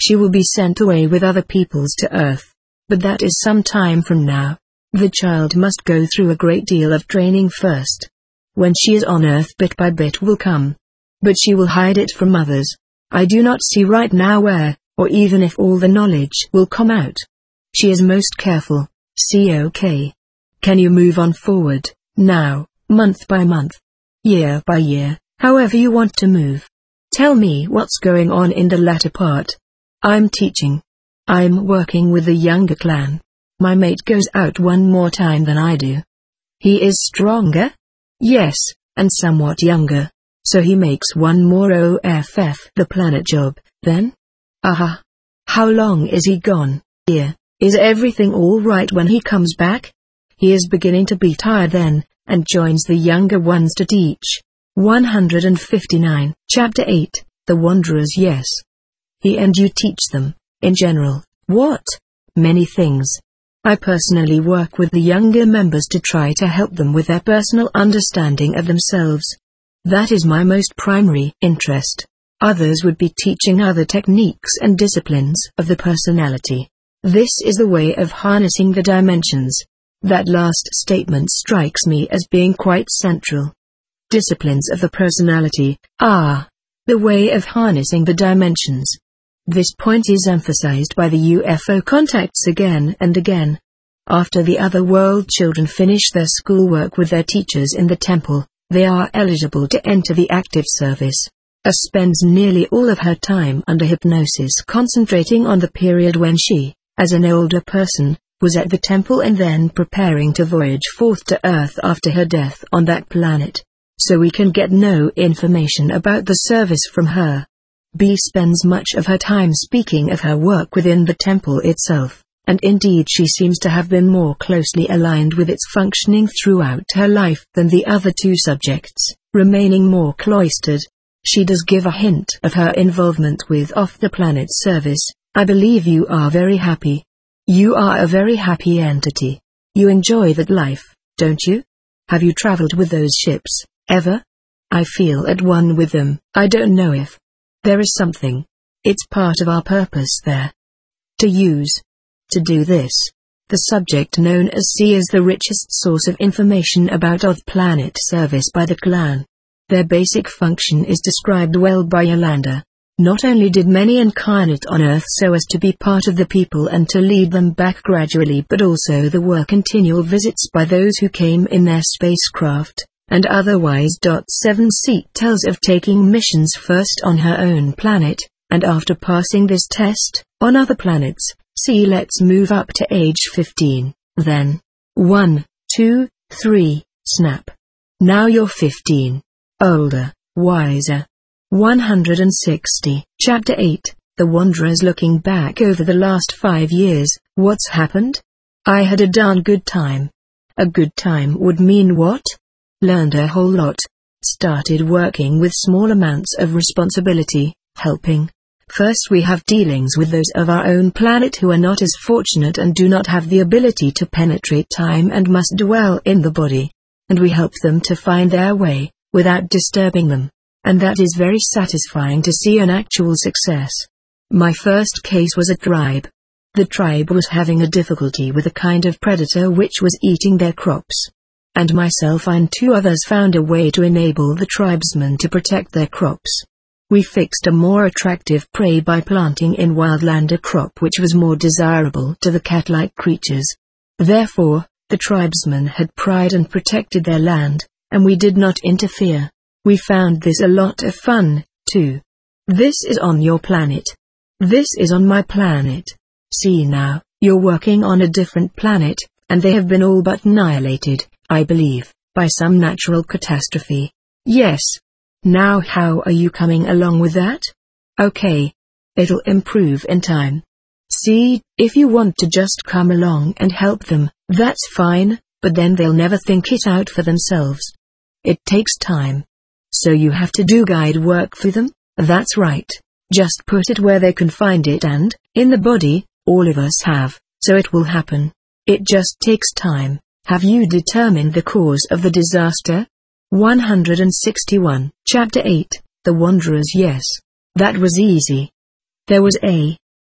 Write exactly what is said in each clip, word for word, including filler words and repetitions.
she will be sent away with other peoples to Earth. But that is some time from now. The child must go through a great deal of training first. When she is on Earth, bit by bit will come. But she will hide it from others. I do not see right now where, or even if all the knowledge will come out. She is most careful. See, okay. Can you move on forward, now, month by month, year by year, however you want to move? Tell me what's going on in the latter part. I'm teaching. I'm working with the younger clan. My mate goes out one more time than I do. He is stronger? Yes, and somewhat younger. So he makes one more O F F the planet job, then? Aha. How long is he gone, dear? Is everything all right when he comes back? He is beginning to be tired then, and joins the younger ones to teach. one hundred fifty-nine, Chapter eight, The Wanderers. Yes. He and you teach them, in general, what? Many things. I personally work with the younger members to try to help them with their personal understanding of themselves. That is my most primary interest. Others would be teaching other techniques and disciplines of the personality. This is the way of harnessing the dimensions. That last statement strikes me as being quite central. Disciplines of the personality, ah, the way of harnessing the dimensions. This point is emphasized by the U F O contacts again and again. After the other world children finish their schoolwork with their teachers in the temple, they are eligible to enter the active service. A spends nearly all of her time under hypnosis concentrating on the period when she, as an older person, was at the temple and then preparing to voyage forth to Earth after her death on that planet. So we can get no information about the service from her. B spends much of her time speaking of her work within the temple itself, and indeed she seems to have been more closely aligned with its functioning throughout her life than the other two subjects, remaining more cloistered. She does give a hint of her involvement with off-the-planet service. I believe you are very happy. You are a very happy entity. You enjoy that life, don't you? Have you traveled with those ships, ever? I feel at one with them. I don't know if there is something. It's part of our purpose there. To use. To do this. The subject known as C is the richest source of information about off-planet service by the clan. Their basic function is described well by Yolanda. Not only did many incarnate on Earth so as to be part of the people and to lead them back gradually, but also there were continual visits by those who came in their spacecraft, and otherwise. seven C tells of taking missions first on her own planet, and after passing this test, on other planets. C let's move up to age fifteen, then. one, two, three, snap. Now you're fifteen. Older, wiser. one hundred sixty. Chapter eight, The Wanderers. Looking back over the last five years, what's happened? I had a darn good time. A good time would mean what? Learned a whole lot. Started working with small amounts of responsibility, helping. First we have dealings with those of our own planet who are not as fortunate and do not have the ability to penetrate time and must dwell in the body. And we help them to find their way, without disturbing them. And that is very satisfying to see an actual success. My first case was a tribe. The tribe was having a difficulty with a kind of predator which was eating their crops. And myself and two others found a way to enable the tribesmen to protect their crops. We fixed a more attractive prey by planting in wildland a crop which was more desirable to the cat-like creatures. Therefore, the tribesmen had pride and protected their land, and we did not interfere. We found this a lot of fun, too. This is on your planet. This is on my planet. See now, you're working on a different planet, and they have been all but annihilated, I believe, by some natural catastrophe. Yes. Now how are you coming along with that? Okay. It'll improve in time. See, if you want to just come along and help them, that's fine, but then they'll never think it out for themselves. It takes time. So you have to do guide work for them? That's right. Just put it where they can find it and, in the body, all of us have, so it will happen. It just takes time. Have you determined the cause of the disaster? one hundred sixty-one. Chapter eight, The Wanderers. Yes. That was easy. There was a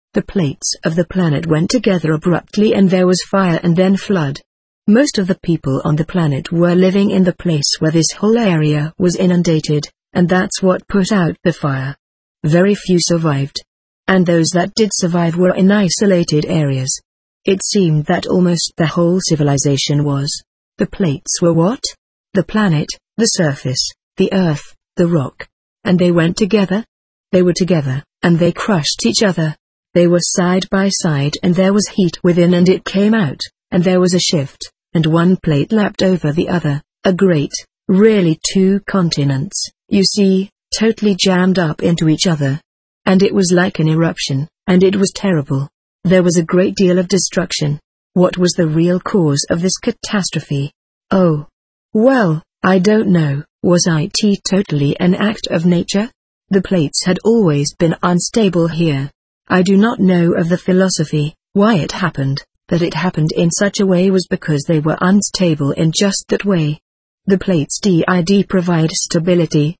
The plates of the planet went together abruptly and there was fire and then flood. Most of the people on the planet were living in the place where this whole area was inundated, and that's what put out the fire. Very few survived. And those that did survive were in isolated areas. It seemed that almost the whole civilization was. The plates were what? The planet, the surface, the earth, the rock. And they went together? They were together, and they crushed each other. They were side by side and there was heat within and it came out, and there was a shift, and one plate lapped over the other, a great, really two continents, you see, totally jammed up into each other. And it was like an eruption, and it was terrible. There was a great deal of destruction. What was the real cause of this catastrophe? Oh. Well, I don't know. Was it totally an act of nature? The plates had always been unstable here. I do not know of the philosophy, why it happened. That it happened in such a way was because they were unstable in just that way. The plates did provide stability.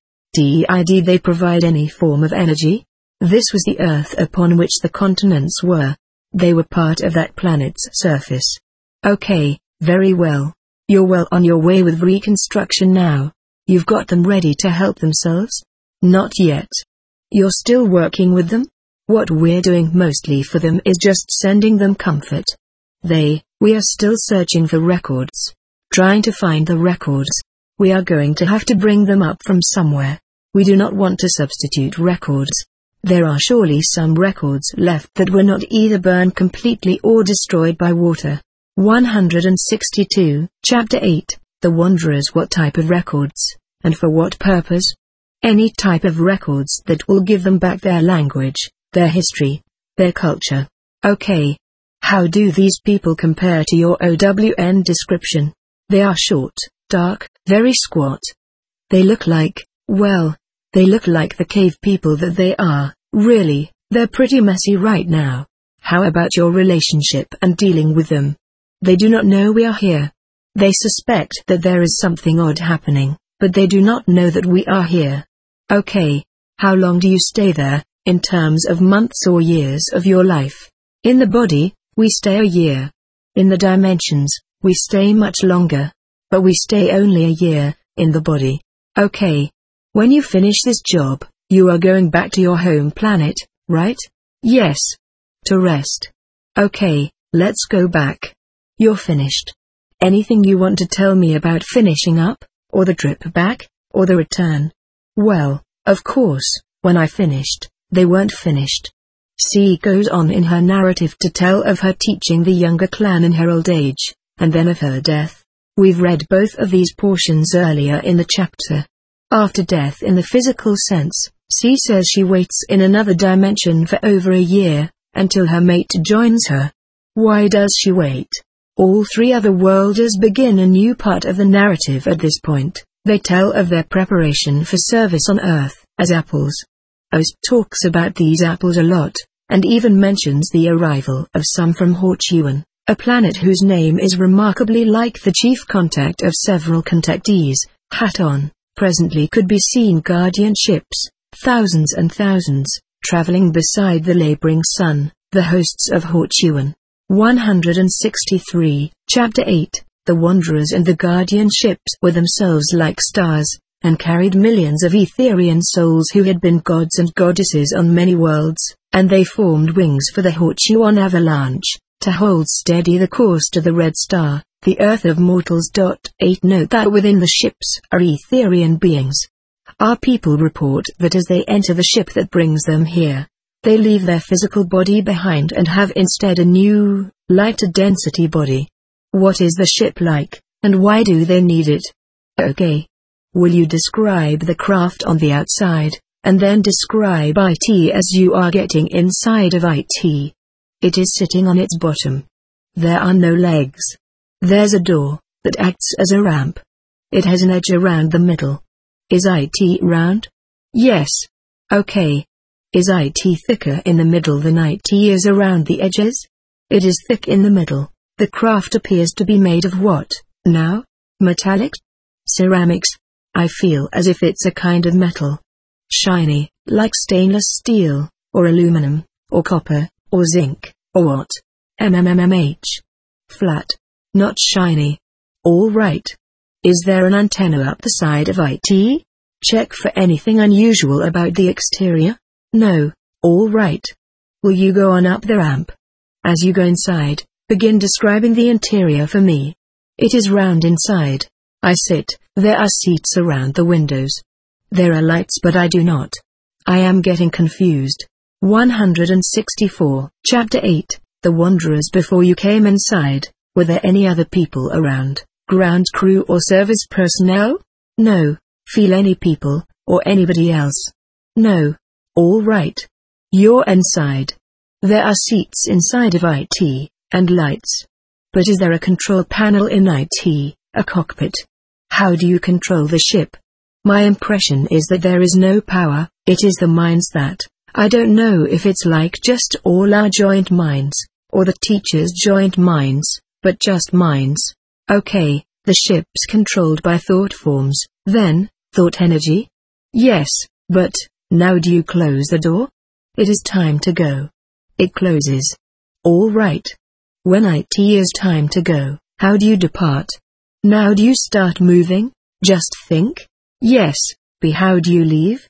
Did they provide any form of energy? This was the earth upon which the continents were. They were part of that planet's surface. Okay, very well. You're well on your way with reconstruction now. You've got them ready to help themselves? Not yet. You're still working with them? What we're doing mostly for them is just sending them comfort. They, we are still searching for records. Trying to find the records. We are going to have to bring them up from somewhere. We do not want to substitute records. There are surely some records left that were not either burned completely or destroyed by water. one hundred sixty-two, Chapter eight, The Wanderers. What type of records, and for what purpose? Any type of records that will give them back their language, their history, their culture. Okay. How do these people compare to your O W N description? They are short, dark, very squat. They look like, well, they look like the cave people that they are, really. They're pretty messy right now. How about your relationship and dealing with them? They do not know we are here. They suspect that there is something odd happening, but they do not know that we are here. Okay. How long do you stay there, in terms of months or years of your life? In the body, we stay a year. In the dimensions, we stay much longer. But we stay only a year, in the body. Okay. When you finish this job, you are going back to your home planet, right? Yes. To rest. Okay, let's go back. You're finished. Anything you want to tell me about finishing up, or the trip back, or the return? Well, of course, when I finished, they weren't finished. C goes on in her narrative to tell of her teaching the younger clan in her old age, and then of her death. We've read both of these portions earlier in the chapter. After death in the physical sense, C says she waits in another dimension for over a year, until her mate joins her. Why does she wait? All three other worlders begin a new part of the narrative at this point. They tell of their preparation for service on Earth, as apples. Oz talks about these apples a lot, and even mentions the arrival of some from Hortuan, a planet whose name is remarkably like the chief contact of several contactees, Haton. Presently could be seen guardian ships, thousands and thousands, traveling beside the laboring sun, the hosts of Hortuan. one hundred sixty-three, Chapter eight, The Wanderers and the guardian ships were themselves like stars, and carried millions of Etherian souls who had been gods and goddesses on many worlds, and they formed wings for the Hortuan avalanche, to hold steady the course to the Red Star, the Earth of mortals. eight Note that within the ships are Etherian beings. Our people report that as they enter the ship that brings them here, they leave their physical body behind and have instead a new, lighter density body. What is the ship like, and why do they need it? Okay. Will you describe the craft on the outside, and then describe it as you are getting inside of it? It is sitting on its bottom. There are no legs. There's a door, that acts as a ramp. It has an edge around the middle. Is it round? Yes. Okay. Is it thicker in the middle than it is around the edges? It is thick in the middle. The craft appears to be made of what, now? Metallics? Ceramics? I feel as if it's a kind of metal. Shiny, like stainless steel, or aluminum, or copper, Or zinc, or what? MMMMH. Flat. Not shiny. All right. Is there an antenna up the side of it? Check for anything unusual about the exterior? No. All right. Will you go on up the ramp? As you go inside, begin describing the interior for me. It is round inside. I sit, there are seats around the windows. There are lights, but I do not. I am getting confused. one hundred sixty-four. Chapter eight. The Wanderers. Before you came inside, were there any other people around? Ground crew or service personnel? No. Feel any people, or anybody else? No. All right. You're inside. There are seats inside of it, and lights. But is there a control panel in it, a cockpit? How do you control the ship? My impression is that there is no power, it is the minds that, I don't know if it's like just all our joint minds, or the teacher's joint minds, but just minds. Okay, the ship's controlled by thought forms, then, thought energy? Yes, but, now do you close the door? It is time to go. It closes. All right. When it is time to go, how do you depart? Now do you start moving? Just think? Yes. B. How do you leave?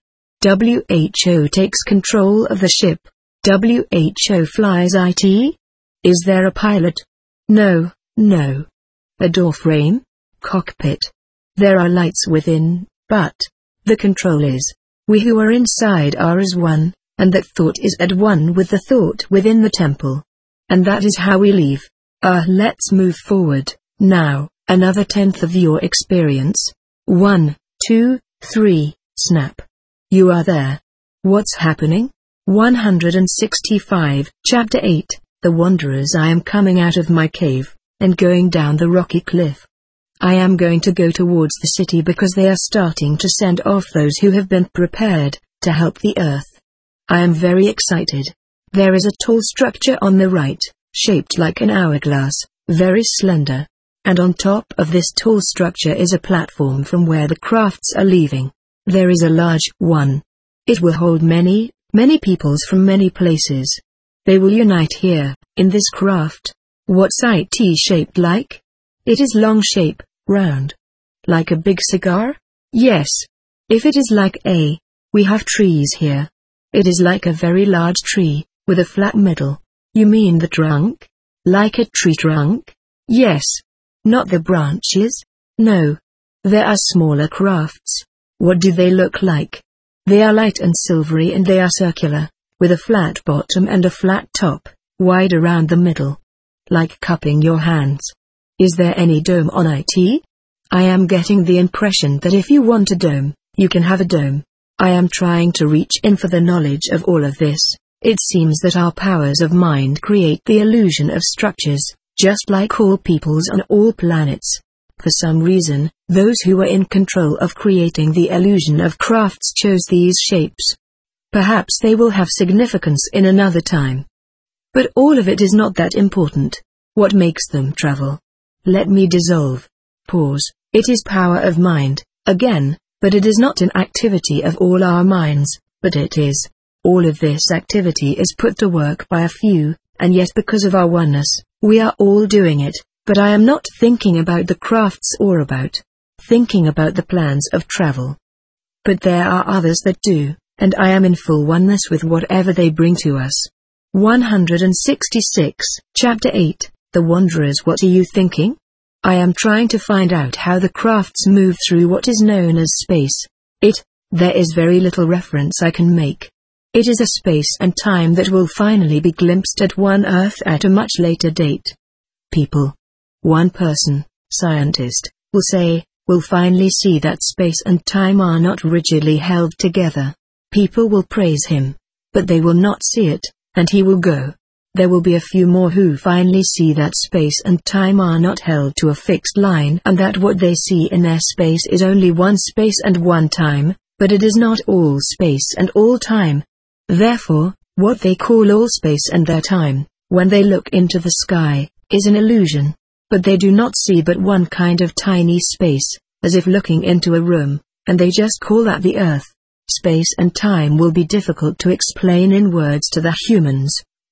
W H O takes control of the ship. W H O flies it? Is there a pilot? No, no. A door frame? Cockpit. There are lights within, but the control is, we who are inside are as one, and that thought is at one with the thought within the temple. And that is how we leave. Ah, uh, let's move forward, now, another tenth of your experience. One, two, three, snap. You are there. What's happening? one hundred sixty-five. Chapter eight. The Wanderers. I am coming out of my cave, and going down the rocky cliff. I am going to go towards the city because they are starting to send off those who have been prepared, to help the earth. I am very excited. There is a tall structure on the right, shaped like an hourglass, very slender. And on top of this tall structure is a platform from where the crafts are leaving. There is a large one. It will hold many, many peoples from many places. They will unite here, in this craft. What's it shaped like? It is long shape, round. Like a big cigar? Yes. If it is like a, we have trees here. It is like a very large tree, with a flat middle. You mean the trunk? Like a tree trunk? Yes. Not the branches? No. There are smaller crafts. What do they look like? They are light and silvery and they are circular, with a flat bottom and a flat top, wide around the middle. Like cupping your hands. Is there any dome on it? I am getting the impression that if you want a dome, you can have a dome. I am trying to reach in for the knowledge of all of this. It seems that our powers of mind create the illusion of structures, just like all peoples on all planets. For some reason, those who were in control of creating the illusion of crafts chose these shapes. Perhaps they will have significance in another time. But all of it is not that important. What makes them travel? Let me dissolve. Pause. It is power of mind, again, but it is not an activity of all our minds, but it is. All of this activity is put to work by a few, and yet because of our oneness, we are all doing it, but I am not thinking about the crafts or about thinking about the plans of travel. But there are others that do, and I am in full oneness with whatever they bring to us. one hundred sixty-six. Chapter eight. The Wanderers. What are you thinking? I am trying to find out how the crafts move through what is known as space. It, there is very little reference I can make. It is a space and time that will finally be glimpsed at one Earth at a much later date. People. One person, scientist, will say, will finally see that space and time are not rigidly held together. People will praise him. But they will not see it, and he will go. There will be a few more who finally see that space and time are not held to a fixed line and that what they see in their space is only one space and one time, but it is not all space and all time. Therefore, what they call all space and their time, when they look into the sky, is an illusion. But they do not see but one kind of tiny space, as if looking into a room, and they just call that the earth. Space and time will be difficult to explain in words to the humans.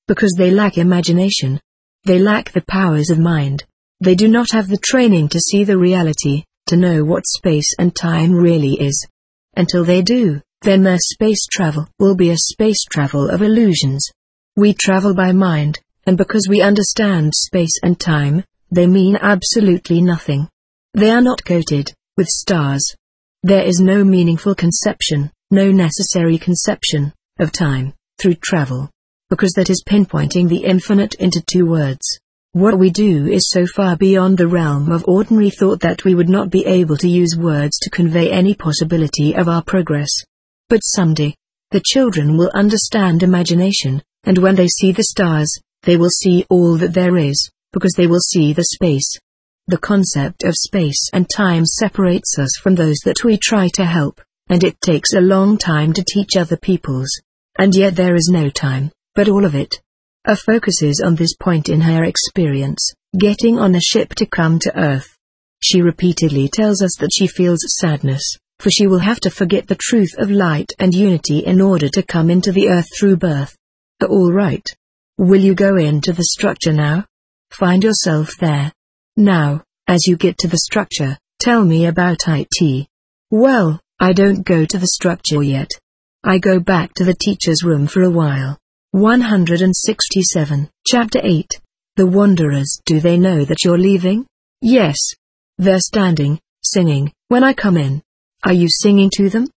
Because they lack imagination. They lack the powers of mind. They do not have the training to see the reality, to know what space and time really is. Until they do, then their space travel will be a space travel of illusions. We travel by mind, and because we understand space and time, they mean absolutely nothing. They are not coated with stars. There is no meaningful conception, no necessary conception, of time, through travel. Because that is pinpointing the infinite into two words. What we do is so far beyond the realm of ordinary thought that we would not be able to use words to convey any possibility of our progress. But someday, the children will understand imagination, and when they see the stars, they will see all that there is, because they will see the space. The concept of space and time separates us from those that we try to help, and it takes a long time to teach other peoples. And yet there is no time, but all of it. A focuses on this point in her experience, getting on a ship to come to Earth. She repeatedly tells us that she feels sadness, for she will have to forget the truth of light and unity in order to come into the Earth through birth. All right. Will you go into the structure now? Find yourself there. Now, as you get to the structure, tell me about it. Well, I don't go to the structure yet. I go back to the teacher's room for a while. one hundred sixty-seven, Chapter eight. The Wanderers. Do they know that you're leaving? Yes. They're standing, singing, when I come in. Are you singing to them?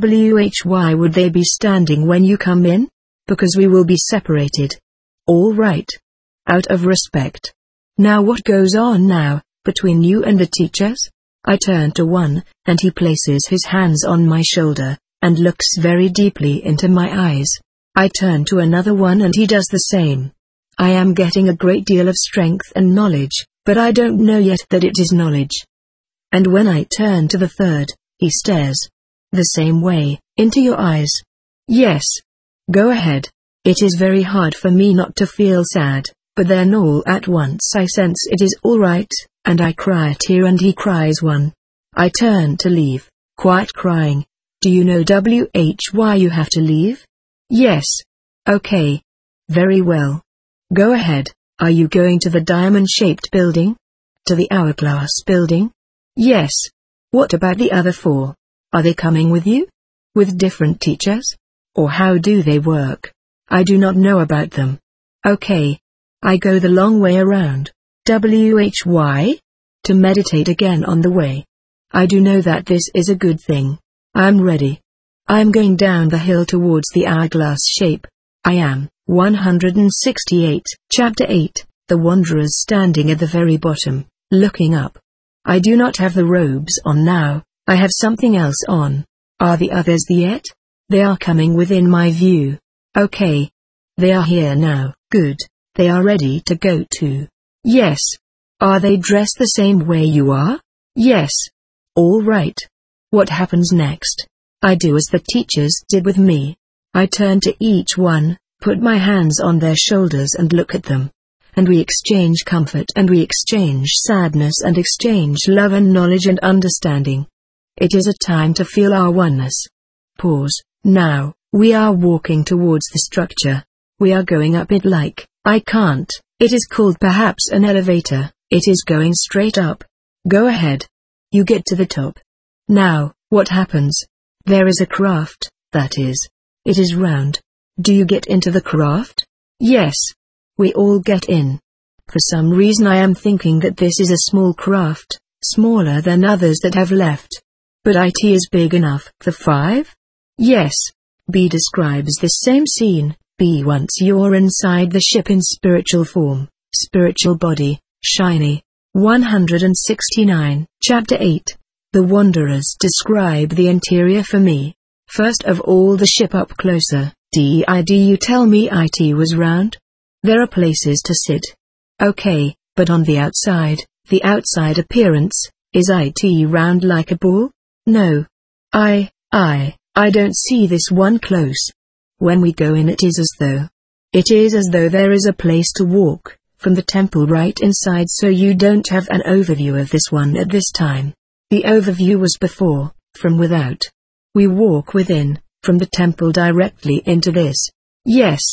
Why would they be standing when you come in? Because we will be separated. All right. Out of respect. Now what goes on now, between you and the teachers? I turn to one, and he places his hands on my shoulder, and looks very deeply into my eyes. I turn to another one and he does the same. I am getting a great deal of strength and knowledge, but I don't know yet that it is knowledge. And when I turn to the third, he stares. The same way, into your eyes. Yes. Go ahead. It is very hard for me not to feel sad, but then all at once I sense it is all right, and I cry a tear and he cries one. I turn to leave, quite crying. Do you know why you have to leave? Yes. Okay. Very well. Go ahead. Are you going to the diamond-shaped building? To the hourglass building? Yes. What about the other four? Are they coming with you? With different teachers? Or how do they work? I do not know about them. Okay. I go the long way around. Why? To meditate again on the way. I do know that this is a good thing. I'm ready. I'm going down the hill towards the hourglass shape. I am. one hundred sixty-eight, Chapter eight. The Wanderers standing at the very bottom, looking up. I do not have the robes on now, I have something else on. Are the others yet? They are coming within my view. Okay. They are here now, good. They are ready to go too. Yes. Are they dressed the same way you are? Yes. All right. What happens next? I do as the teachers did with me. I turn to each one, put my hands on their shoulders and look at them. And we exchange comfort and we exchange sadness and exchange love and knowledge and understanding. It is a time to feel our oneness. Pause. Now, we are walking towards the structure. We are going up it like, I can't, it is called perhaps an elevator, it is going straight up. Go ahead. You get to the top. Now, what happens? There is a craft, that is. It is round. Do you get into the craft? Yes. We all get in. For some reason I am thinking that this is a small craft, smaller than others that have left. But it is big enough for five? Yes. B describes this same scene. B once you're inside the ship in spiritual form, spiritual body, shiny. one hundred sixty-nine, Chapter eight. The Wanderers describe the interior for me. First of all the ship up closer. Did you tell me it was round? There are places to sit. Okay, but on the outside, the outside appearance, is it round like a ball? No. I, I, I don't see this one close. When we go in it is as though. It is as though there is a place to walk, from the temple right inside, so you don't have an overview of this one at this time. The overview was before, from without. We walk within, from the temple directly into this. Yes.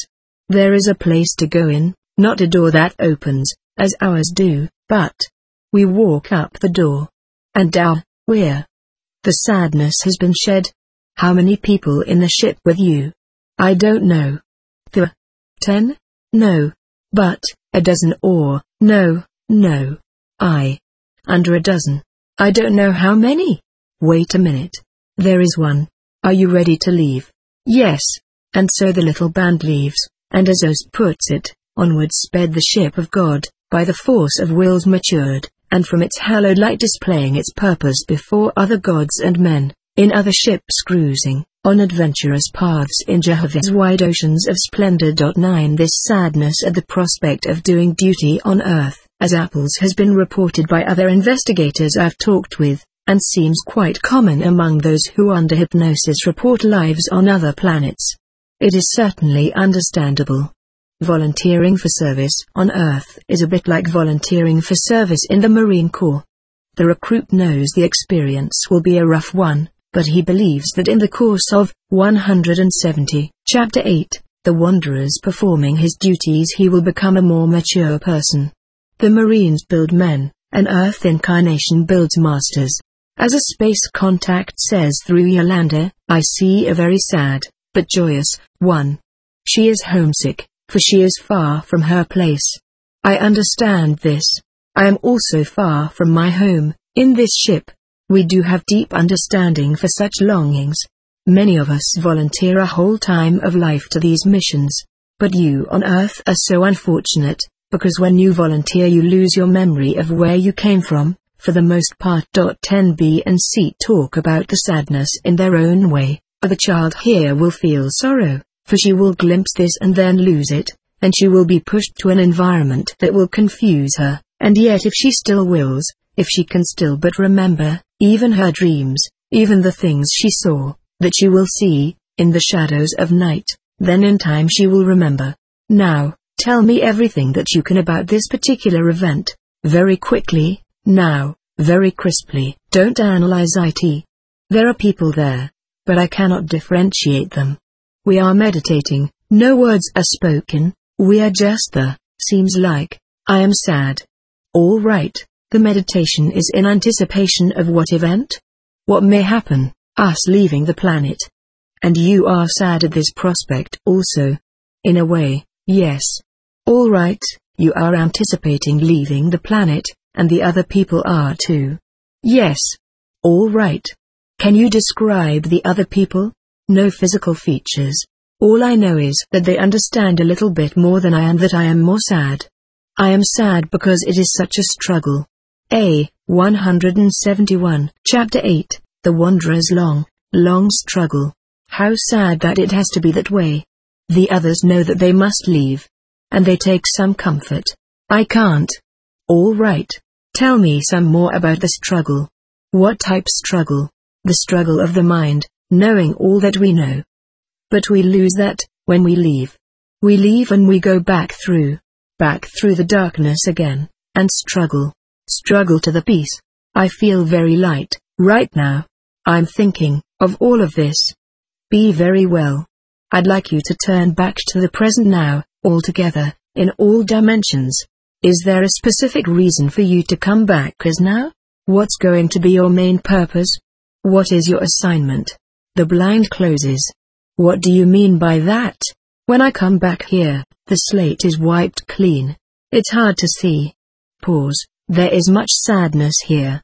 There is a place to go in, not a door that opens, as ours do, but we walk up the door. And now, we're. The sadness has been shed. How many people in the ship with you? I don't know. The ten? No. But, a dozen or, no, no. I. Under a dozen. I don't know how many. Wait a minute. There is one. Are you ready to leave? Yes. And so the little band leaves, and as Oz puts it, onward sped the ship of God, by the force of wills matured, and from its hallowed light displaying its purpose before other gods and men, in other ships cruising, on adventurous paths in Jehovah's wide oceans of splendor. nine This sadness at the prospect of doing duty on Earth, as apples has been reported by other investigators I've talked with, and seems quite common among those who under hypnosis report lives on other planets. It is certainly understandable. Volunteering for service on Earth is a bit like volunteering for service in the Marine Corps. The recruit knows the experience will be a rough one, but he believes that in the course of one hundred seventy, Chapter eight, The Wanderer's performing his duties, he will become a more mature person. The Marines build men, an Earth incarnation builds masters. As a space contact says through Yolanda, I see a very sad, but joyous, one. She is homesick, for she is far from her place. I understand this. I am also far from my home, in this ship. We do have deep understanding for such longings. Many of us volunteer a whole time of life to these missions. But you on Earth are so unfortunate, because when you volunteer you lose your memory of where you came from, for the most part. ten B and C talk about the sadness in their own way. The child here will feel sorrow, for she will glimpse this and then lose it, and she will be pushed to an environment that will confuse her, and yet if she still wills, if she can still but remember, even her dreams, even the things she saw, that she will see, in the shadows of night, then in time she will remember. Now, tell me everything that you can about this particular event, very quickly, now, very crisply. Don't analyze it. There are people there, but I cannot differentiate them. We are meditating, no words are spoken, we are just the, seems like, I am sad. All right, the meditation is in anticipation of what event? What may happen, us leaving the planet. And you are sad at this prospect also. In a way, yes. All right, you are anticipating leaving the planet, and the other people are too. Yes. All right. Can you describe the other people? No physical features. All I know is that they understand a little bit more than I and that I am more sad. I am sad because it is such a struggle. A. one hundred seventy-one, Chapter eight, The Wanderer's long, long struggle. How sad that it has to be that way. The others know that they must leave. And they take some comfort. I can't. All right. Tell me some more about the struggle. What type struggle? The struggle of the mind, knowing all that we know. But we lose that, when we leave. We leave and we go back through, back through the darkness again, and struggle. Struggle to the peace. I feel very light, right now. I'm thinking, of all of this. Be very well. I'd like you to turn back to the present now, all together, in all dimensions. Is there a specific reason for you to come back as now? What's going to be your main purpose? What is your assignment? The blind closes. What do you mean by that? When I come back here, the slate is wiped clean. It's hard to see. Pause. There is much sadness here.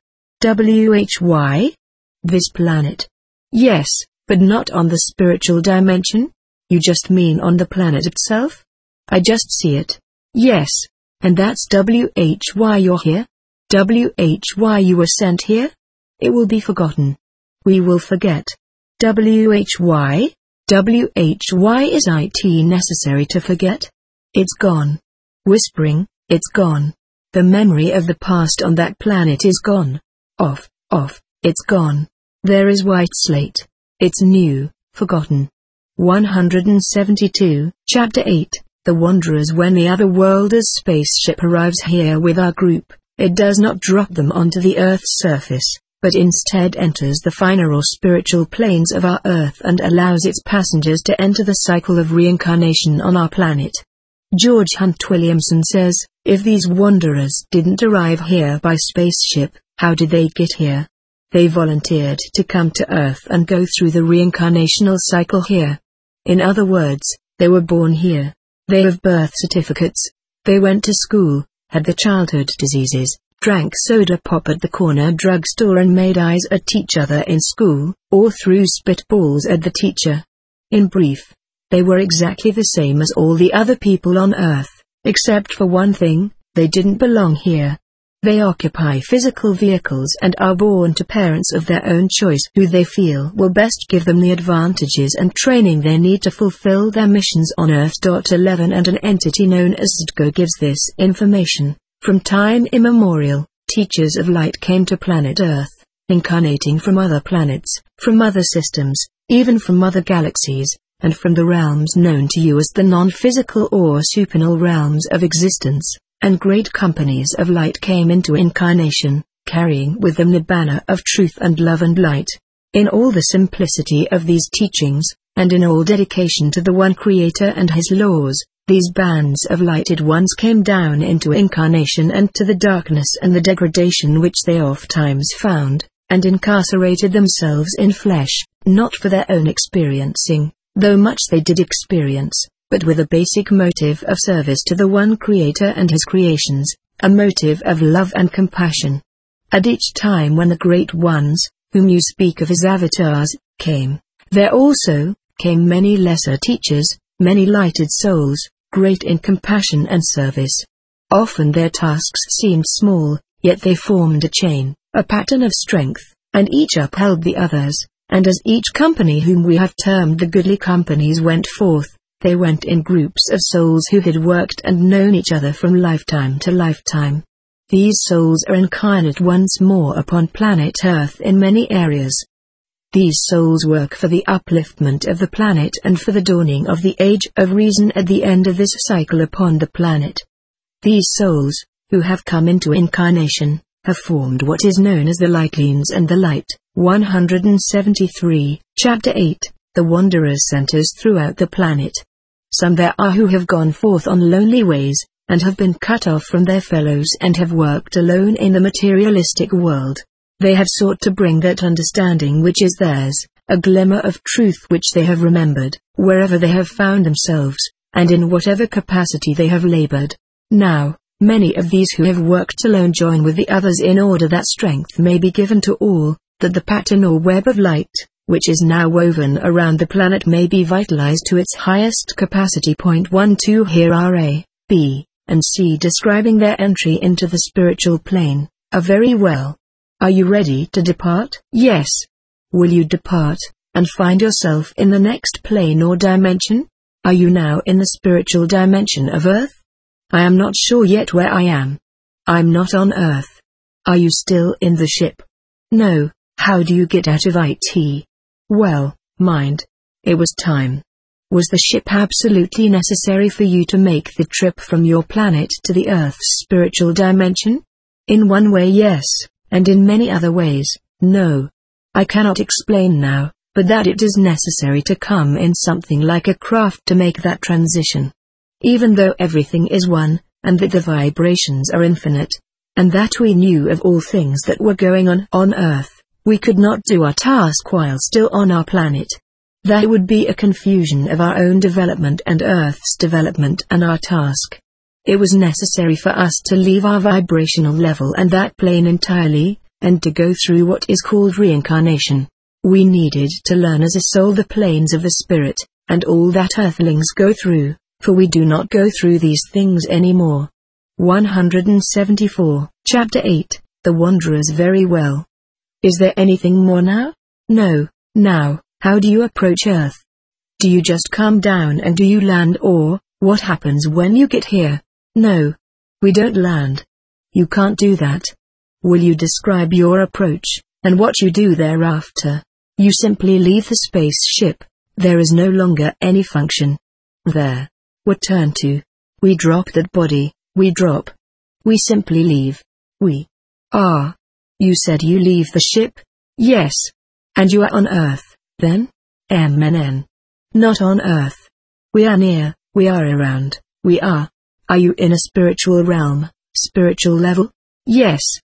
Why? This planet. Yes, but not on the spiritual dimension? You just mean on the planet itself? I just see it. Yes. And that's why you're here? Why you were sent here? It will be forgotten. We will forget. Why? Why is it necessary to forget? It's gone. Whispering, it's gone. The memory of the past on that planet is gone. Off, off, it's gone. There is white slate. It's new, forgotten. one hundred seventy-two, Chapter eight, The Wanderers. When the Otherworlders spaceship arrives here with our group, it does not drop them onto the Earth's surface. but instead enters the finer or spiritual planes of our Earth and allows its passengers to enter the cycle of reincarnation on our planet. George Hunt Williamson says, if these wanderers didn't arrive here by spaceship, how did they get here? They volunteered to come to Earth and go through the reincarnational cycle here. In other words, they were born here. They have birth certificates. They went to school, had the childhood diseases, drank soda pop at the corner drugstore and made eyes at each other in school, or threw spitballs at the teacher. In brief, they were exactly the same as all the other people on Earth, except for one thing: they didn't belong here. They occupy physical vehicles and are born to parents of their own choice who they feel will best give them the advantages and training they need to fulfill their missions on Earth. eleven And an entity known as Z D G O gives this information. From time immemorial, teachers of light came to planet Earth, incarnating from other planets, from other systems, even from other galaxies, and from the realms known to you as the non-physical or supernal realms of existence. And great companies of light came into incarnation, carrying with them the banner of truth and love and light. In all the simplicity of these teachings, and in all dedication to the one Creator and His laws, these bands of light at once came down into incarnation and to the darkness and the degradation which they ofttimes found, and incarcerated themselves in flesh, not for their own experiencing, though much they did experience, but with a basic motive of service to the one Creator and His creations, a motive of love and compassion. At each time when the great ones, whom you speak of as avatars, came, there also came many lesser teachers, many lighted souls, great in compassion and service. Often their tasks seemed small, yet they formed a chain, a pattern of strength, and each upheld the others, and as each company whom we have termed the goodly companies went forth, they went in groups of souls who had worked and known each other from lifetime to lifetime. These souls are incarnate once more upon planet Earth in many areas. These souls work for the upliftment of the planet and for the dawning of the age of reason at the end of this cycle upon the planet. These souls, who have come into incarnation, have formed what is known as the Lightlines and the Light. one hundred seventy-three, Chapter eight, The Wanderers Centers throughout the planet. Some there are who have gone forth on lonely ways, and have been cut off from their fellows and have worked alone in the materialistic world. They have sought to bring that understanding which is theirs, a glimmer of truth which they have remembered, wherever they have found themselves, and in whatever capacity they have labored. Now, many of these who have worked alone join with the others in order that strength may be given to all, that the pattern or web of light, which is now woven around the planet, may be vitalized to its highest capacity. Point one two Here are A, B, and C describing their entry into the spiritual plane. A very well. Are you ready to depart? Yes. Will you depart, and find yourself in the next plane or dimension? Are you now in the spiritual dimension of Earth? I am not sure yet where I am. I'm not on Earth. Are you still in the ship? No. How do you get out of it? Well, mind. It was time. Was the ship absolutely necessary for you to make the trip from your planet to the Earth's spiritual dimension? In one way, yes, and in many other ways, no. I cannot explain now, but that it is necessary to come in something like a craft to make that transition. Even though everything is one, and that the vibrations are infinite, and that we knew of all things that were going on on Earth, we could not do our task while still on our planet. That would be a confusion of our own development and Earth's development and our task. It was necessary for us to leave our vibrational level and that plane entirely, and to go through what is called reincarnation. We needed to learn as a soul the planes of the spirit, and all that earthlings go through, for we do not go through these things anymore. one hundred seventy-four, Chapter eight, The Wanderers. Very well. Is there anything more now? No. Now, how do you approach Earth? Do you just come down and do you land, or what happens when you get here? No. We don't land. You can't do that. Will you describe your approach, and what you do thereafter? You simply leave the spaceship. There is no longer any function there. What turn to? We drop that body, we drop. We simply leave. We are. You said you leave the ship? Yes. And you are on Earth, then? M N N. Not on Earth. We are near, we are around, we are. Are you in a spiritual realm, spiritual level? Yes.